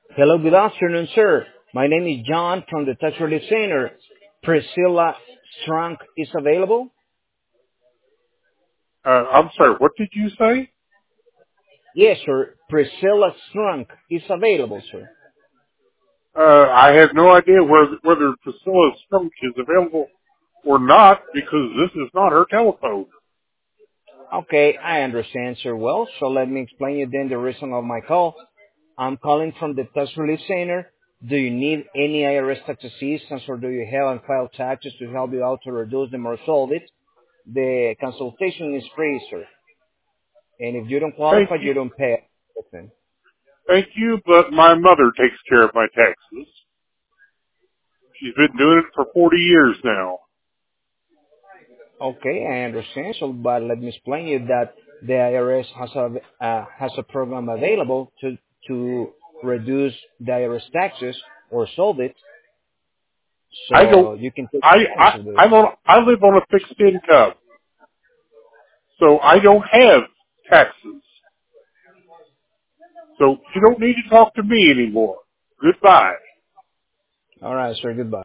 Hello, good afternoon, sir. My name is John from the Tax Relief Center. Priscilla Strunk is available? I'm sorry, what did you say? Yes, sir. Priscilla Strunk is available, sir. I have no idea whether Priscilla Strunk is available or not because this is not her telephone. Okay, I understand, sir. Well, so let me explain you then the reason of my call. I'm calling from the Tax Relief Center. Do you need any IRS tax assistance or do you have unfiled taxes to help you out to reduce them or solve it? The consultation is free, sir. And if you don't Thank qualify, you, you don't pay. thank you, but my mother takes care of my taxes. She's been doing it for 40 years now. Okay, I understand. So, but let me explain you that the IRS has a program available to reduce the IRS taxes or solve it. I don't, So you can take advantage of this. I live on a fixed income, so I don't have taxes. So you don't need to talk to me anymore. Goodbye. All right, sir. Goodbye.